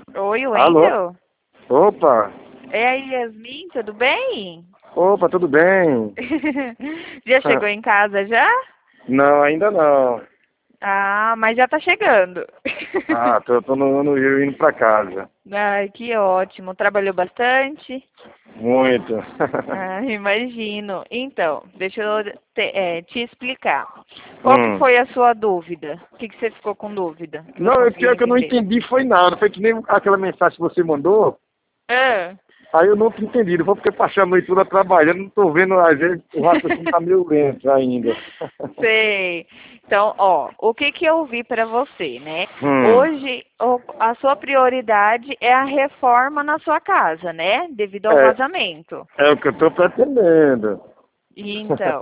Oi, Alô? Wendel? Opa! É aí, Yasmin, tudo bem? Opa, tudo bem? Já chegou em casa já? Não, ainda não. Ah, mas já tá chegando. Ah, tô no Rio indo pra casa. Ai, que ótimo. Trabalhou bastante? Muito. Ah, imagino. Então, deixa eu te explicar. Qual que Hum. foi a sua dúvida? O que você ficou com dúvida? Que você Não, é conseguiu pior que eu não entender? entendi foi nada. Foi que nem aquela mensagem que você mandou. Ah, Aí eu não tinha entendido. Vou porque passei a noite toda trabalhando. Não tô vendo, às vezes o raciocínio tá meio lento ainda. sei. Então, ó, o que que eu vi para você, né? Hum. Hoje, a sua prioridade é a reforma na sua casa, né? Devido ao É, vazamento. é o que eu tô pretendendo. E então,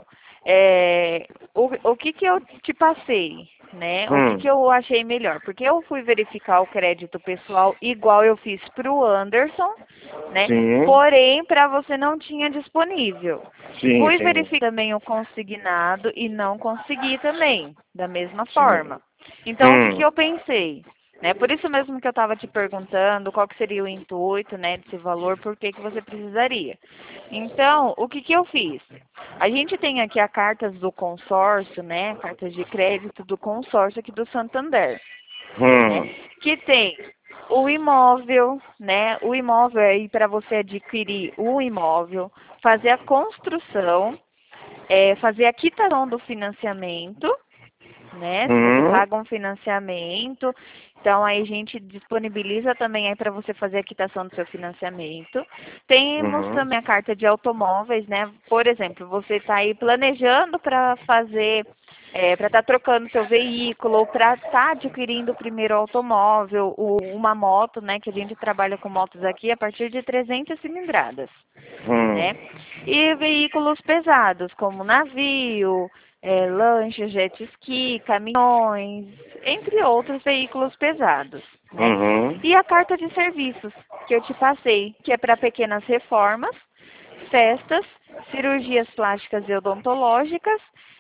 é, o que que eu te passei, né? O que Hum. que eu achei melhor? Porque eu fui verificar o crédito pessoal igual eu fiz para o Anderson, né? Sim, Porém, para você não tinha disponível. sim, Fui sim, verificar também o consignado e não consegui também, da mesma sim. forma. Então, o que que Hum. eu pensei? Né? Por isso mesmo que eu estava te perguntando qual que seria o intuito, né, desse valor, por que que você precisaria. Então, o que que eu fiz? A gente tem aqui a cartas do consórcio, né, cartas de crédito do consórcio aqui do Santander, né, Hum. que tem o imóvel, né, o imóvel aí para você adquirir o imóvel, fazer a construção, fazer a quitação do financiamento, né? Se você Hum. paga um financiamento, então aí a gente disponibiliza também aí para você fazer a quitação do seu financiamento. Temos Uhum. também a carta de automóveis, né? Por exemplo, você está aí planejando para fazer, para estar trocando seu veículo ou para estar adquirindo o primeiro automóvel, uma moto, né? Que a gente trabalha com motos aqui a partir de 300 cilindradas, Hum. né? E veículos pesados, como navio, lancha, jet ski, caminhões, entre outros veículos pesados, né? Uhum. E a carta de serviços que eu te passei, que é para pequenas reformas, festas, cirurgias plásticas e odontológicas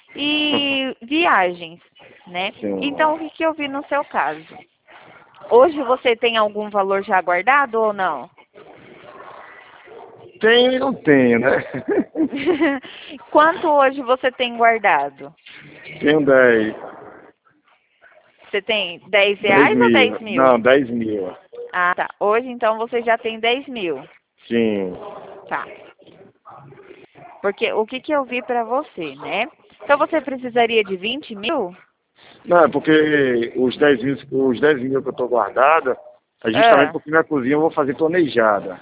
e viagens, né? Sim. Então, o que que eu vi no seu caso? Hoje você tem algum valor já guardado ou não? Tenho e não tenho, né? Quanto hoje você tem guardado? Tenho 10. Você tem 10 10 reais ou mil. 10 mil? Não, 10 mil. Ah, tá. Hoje, então, você já tem 10 mil. Sim. Tá. Porque o que que eu vi pra você, né? Então, você precisaria de 20 mil? Não, é porque os 10 mil que eu tô guardada é justamente Ah. porque minha cozinha eu vou fazer planejada.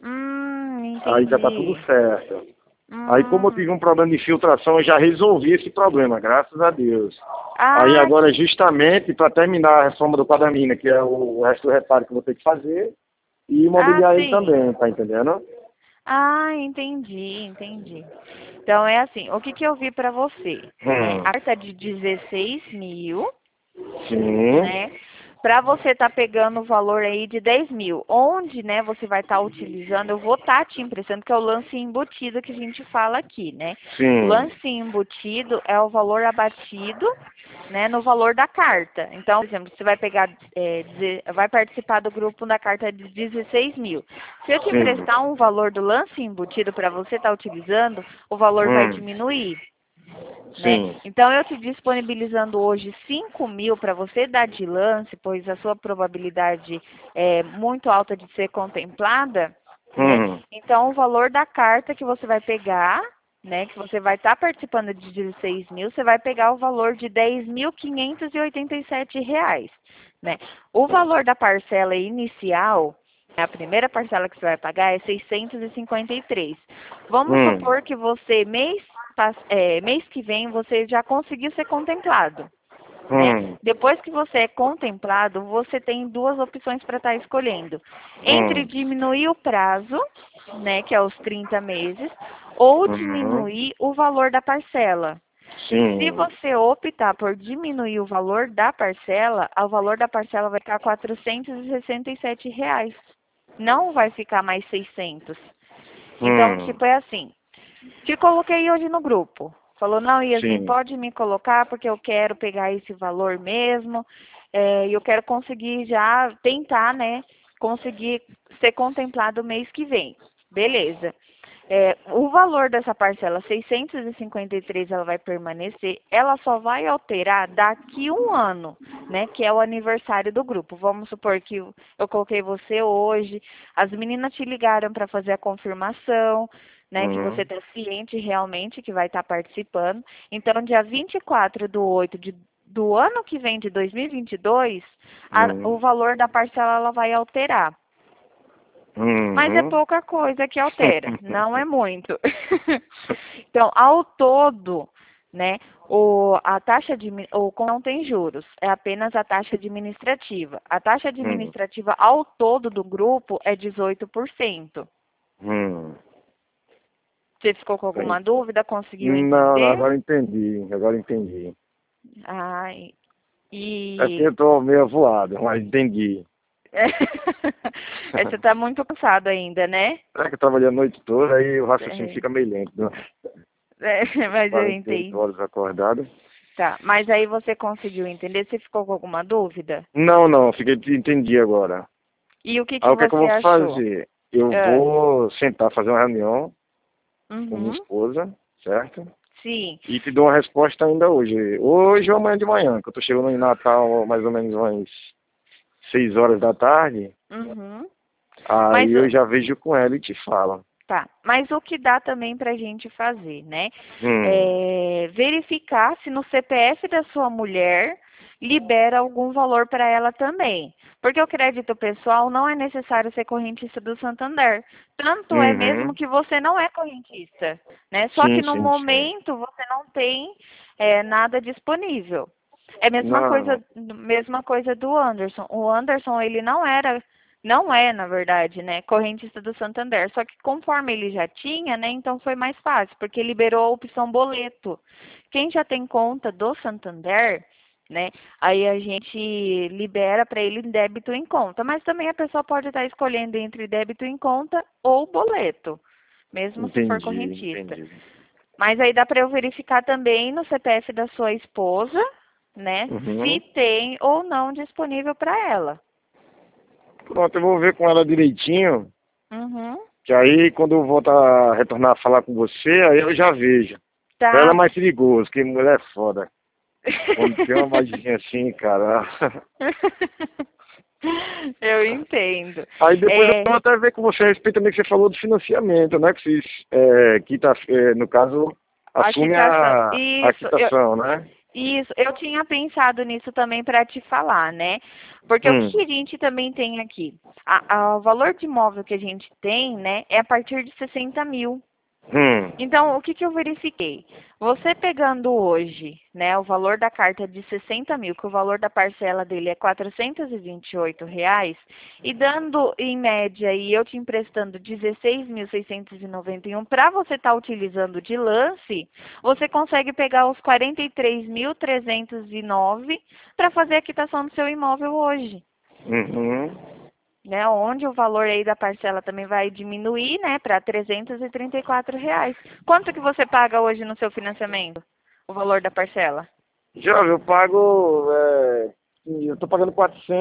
Aí já tá tudo Entendi. certo. Aí como eu tive Hum. um problema de filtração, eu já resolvi esse problema, graças a Deus. Aí Ah, agora justamente para terminar a reforma do quadramina, que é o resto do reparo que eu vou ter que fazer, e imobiliar ele sim. também, tá entendendo? Ah, entendi, entendi. Então, é assim, o que que eu vi pra você, né? Hum. A carta de 16 mil, Sim. né? Para você estar pegando o valor aí de 10 mil, onde, né, você vai estar utilizando, eu vou estar te emprestando, que é o lance embutido que a gente fala aqui, né? O Sim. lance embutido é o valor abatido, né, no valor da carta. Então, por exemplo, você vai pegar, vai participar do grupo da carta de 16 mil. Se eu te Sim. emprestar um valor do lance embutido para você estar utilizando, o valor vai Hum. diminuir, né? Sim. Então, eu te disponibilizando hoje 5 mil para você dar de lance, pois a sua probabilidade é muito alta de ser contemplada, né? Hum. Então, o valor da carta que você vai pegar, né, que você vai estar participando de 16 mil, você vai pegar o valor de 10.587 reais, né? O valor da parcela inicial, a primeira parcela que você vai pagar é 653. Vamos Hum. supor que você, mês que vem, você já conseguiu ser contemplado, né? Hum. Depois que você é contemplado, você tem duas opções para estar escolhendo. Entre Hum. diminuir o prazo, né, que é os 30 meses, ou Uhum. diminuir o valor da parcela. Se Sim. você optar por diminuir o valor da parcela, o valor da parcela vai ficar R$ 467. Não vai ficar mais 600. Então, Hum. tipo, é assim. Te coloquei hoje no grupo. Falou, não, Yasmin, Sim. pode me colocar porque eu quero pegar esse valor mesmo. E eu quero conseguir já tentar, né? conseguir ser contemplado mês que vem. Beleza. O valor dessa parcela, 653, ela vai permanecer, ela só vai alterar daqui um ano, né, que é o aniversário do grupo. Vamos supor que eu coloquei você hoje, as meninas te ligaram para fazer a confirmação, né, que você está ciente realmente que vai estar participando. Então, dia 24/8 do ano que vem, de 2022, o valor da parcela ela vai alterar. Mas é pouca coisa que altera, não é muito. Então, ao todo, né, a taxa não tem juros, é apenas a taxa administrativa. A taxa administrativa ao todo do grupo é 18%. Você ficou com alguma dúvida? Conseguiu Não, entender? agora entendi. Ai, É que eu tô meio voado, mas entendi. Você está muito cansado ainda, né? É que eu trabalhei a noite toda, aí o raciocínio fica meio lento. Mas eu 48 entendi. horas acordado. Tá, mas aí você conseguiu entender? Você ficou com alguma dúvida? Não, entendi agora. E o que Aí o que é que eu você vou achou? fazer? Eu vou sentar, fazer uma reunião com minha Uhum. esposa, certo? Sim. E te dou uma resposta ainda hoje. Hoje ou amanhã de manhã, que eu tô chegando em Natal mais ou menos umas 6 horas da tarde. Uhum. Aí Mas, eu já vejo com ela e te falo. tá, mas o que dá também pra gente fazer, né? Hum, Verificar se no CPF da sua mulher libera algum valor para ela também. Porque o crédito pessoal não é necessário ser correntista do Santander. Tanto é mesmo uhum. que você não é correntista, né? Só que Sim, no sim, sim. momento você não tem nada disponível. É a Não, mesma coisa do Anderson. O Anderson, ele não é, na verdade, né, correntista do Santander. Só que conforme ele já tinha, né, então foi mais fácil, porque liberou a opção boleto. Quem já tem conta do Santander, né, aí a gente libera para ele débito em conta. Mas também a pessoa pode estar escolhendo entre débito em conta ou boleto, mesmo se for correntista. entendi. Mas aí dá para eu verificar também no CPF da sua esposa, né, se Uhum. tem ou não disponível para ela. Pronto, eu vou ver com ela direitinho, Uhum. que aí quando eu voltar a retornar a falar com você, aí eu já vejo. Pra ela é Tá. mais perigoso, que mulher é foda. Quando tem uma magia assim, cara. Eu entendo. Aí depois eu vou até ver com você a respeito também que você falou do financiamento, né? Que vocês, no caso, A assume quitação. a quitação, né? Isso, eu tinha pensado nisso também para te falar, né? Porque o que Hum, a gente também tem aqui? O valor de imóvel que a gente tem, né, é a partir de 60 mil. hum, Então, o que que eu verifiquei? Você pegando hoje, né, o valor da carta de 60 mil, que o valor da parcela dele é R$ 428, e dando em média, e eu te emprestando 16.691 para você estar utilizando de lance, você consegue pegar os 43.309 para fazer a quitação do seu imóvel hoje. uhum. Né, onde o valor aí da parcela também vai diminuir, né, para R$ 334. Quanto que você paga hoje no seu financiamento? O valor da parcela? Já eu pago, eu tô pagando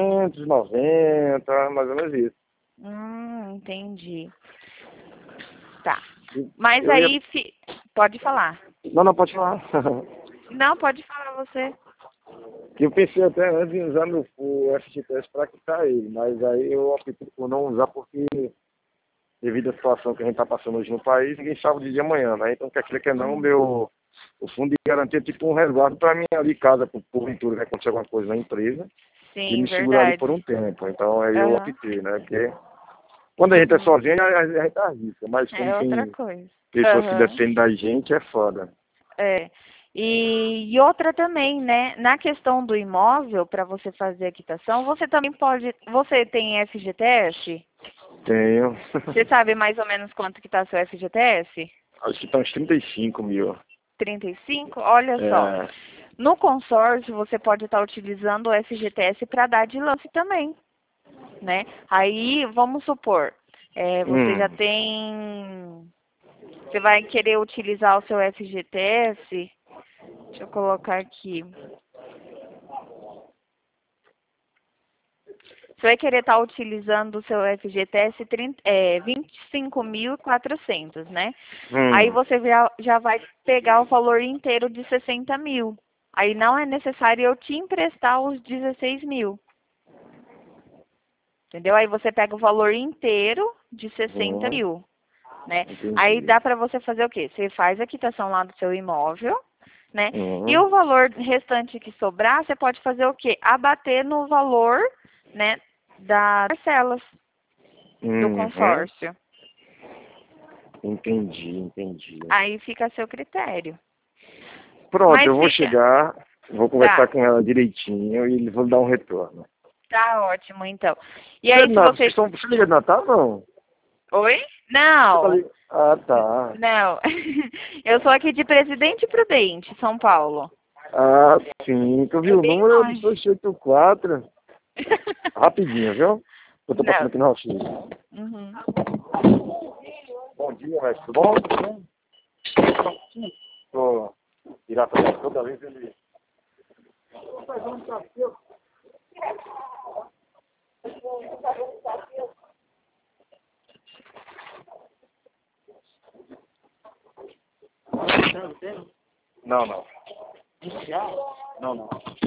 490, mais ou menos isso. Entendi. Tá. Mas Eu ia. aí, pode falar. Não, não, pode falar. Não, pode falar você. Que eu pensei até antes em usar o FGTS para quitar ele, mas aí eu optei por não usar porque, devido à situação que a gente está passando hoje no país, ninguém sabe o dia de amanhã, né? Então, quer queira que não, o fundo de garantia é tipo um resguardo para mim ali casa, por ventura que acontecer alguma coisa na empresa, e Sim, me segurar ali por verdade. um tempo. Então, aí eu Aham. optei, né? Porque quando a gente é Uhum. sozinho, a gente arrisca, mas como É outra tem coisa. pessoas que Aham. dependem da gente, é foda. É. E outra também, né? Na questão do imóvel, para você fazer a quitação, você também pode. Você tem FGTS? Tenho. Você sabe mais ou menos quanto que está seu FGTS? Acho que tá uns 35 mil. 35? Olha só. É. No consórcio, você pode estar utilizando o FGTS para dar de lance também, né? Aí, vamos supor, você já Hum. tem. Você vai querer utilizar o seu FGTS. Deixa eu colocar aqui. você vai querer estar utilizando o seu FGTS 25.400, né? Aí você já vai pegar o valor inteiro de 60 mil. Aí não é necessário eu te emprestar os 16 mil. Entendeu? Aí você pega o valor inteiro de 60 mil, né? Aí dá para você fazer o quê? Você faz a quitação lá do seu imóvel, né? E o valor restante que sobrar, você pode fazer o quê? Abater no valor, né, das parcelas do consórcio. Entendi. Aí fica a seu critério. Pronto, Mas eu vou chegar, vou conversar com ela direitinho e vou dar um retorno. Tá ótimo, então. E aí, se você... Você liga de Natal, não? Oi? Não. Ah, tá. Não. Eu sou aqui de Presidente Prudente, São Paulo. Ah, sim. Tu viu o número do 284? Rapidinho, viu? Eu tô passando aqui no raio-x. Bom dia, mestre. Tudo bom? Tô direto toda vez ele... Não. Não.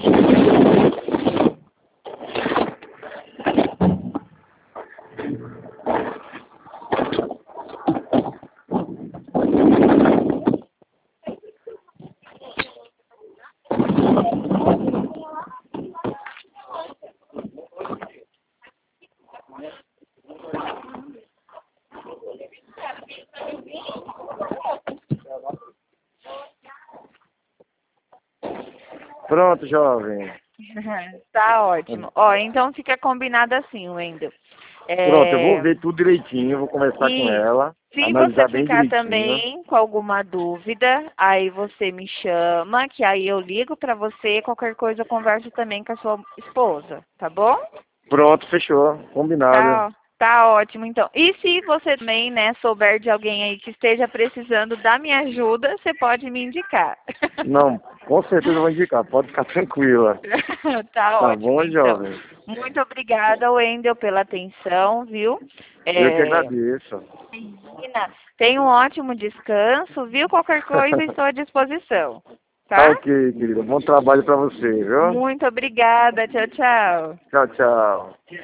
Pronto, jovem. Tá ótimo. Ó, então fica combinado assim, Wendel. Pronto, eu vou ver tudo direitinho, vou conversar com ela. Se você ficar também com alguma dúvida, aí você me chama, que aí eu ligo pra você, qualquer coisa eu converso também com a sua esposa, tá bom? Pronto, fechou, combinado. Tá ótimo, então. E se você também, né, souber de alguém aí que esteja precisando da minha ajuda, você pode me indicar. Não, com certeza eu vou indicar, pode ficar tranquila. Tá ótimo, bom, então. jovem? Muito obrigada, Wendel, pela atenção, viu? Eu que agradeço. Menina, tenha um ótimo descanso, viu? Qualquer coisa estou à disposição, tá? Ok, querida, bom trabalho pra você, viu? Muito obrigada, tchau, tchau. Tchau.